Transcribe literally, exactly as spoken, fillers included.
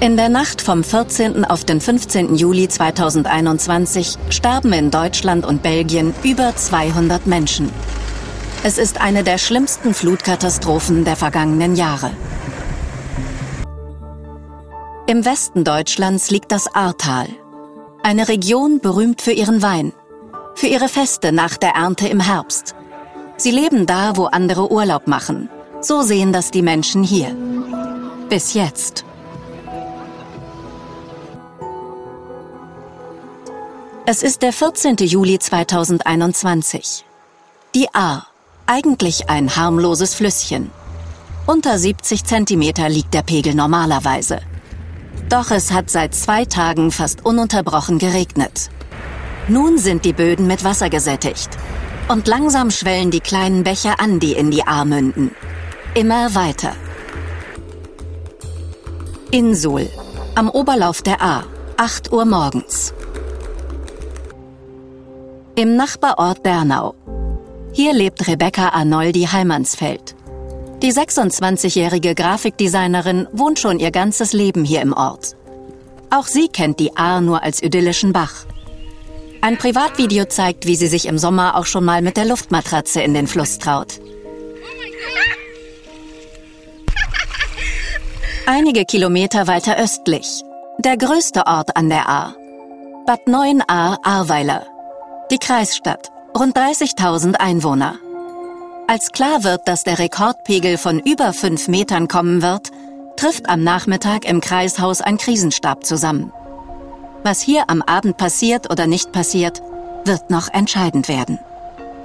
In der Nacht vom vierzehnten auf den fünfzehnten Juli zweitausendeinundzwanzig starben in Deutschland und Belgien über zweihundert Menschen. Es ist eine der schlimmsten Flutkatastrophen der vergangenen Jahre. Im Westen Deutschlands liegt das Ahrtal, eine Region berühmt für ihren Wein, für ihre Feste nach der Ernte im Herbst. Sie leben da, wo andere Urlaub machen. So sehen das die Menschen hier. Bis jetzt. Es ist der vierzehnte Juli zweitausendeinundzwanzig. Die Ahr, eigentlich ein harmloses Flüsschen. Unter siebzig Zentimeter liegt der Pegel normalerweise. Doch es hat seit zwei Tagen fast ununterbrochen geregnet. Nun sind die Böden mit Wasser gesättigt. Und langsam schwellen die kleinen Bäche an, die in die Ahr münden. Immer weiter. In Suhl, am Oberlauf der Ahr, acht Uhr morgens. Im Nachbarort Bernau. Hier lebt Rebecca Arnoldi-Heimansfeld. Die sechsundzwanzigjährige Grafikdesignerin wohnt schon ihr ganzes Leben hier im Ort. Auch sie kennt die Ahr nur als idyllischen Bach. Ein Privatvideo zeigt, wie sie sich im Sommer auch schon mal mit der Luftmatratze in den Fluss traut. Einige Kilometer weiter östlich, der größte Ort an der Ahr. Bad Neuenahr-Ahrweiler, die Kreisstadt, rund dreißigtausend Einwohner. Als klar wird, dass der Rekordpegel von über fünf Metern kommen wird, trifft am Nachmittag im Kreishaus ein Krisenstab zusammen. Was hier am Abend passiert oder nicht passiert, wird noch entscheidend werden.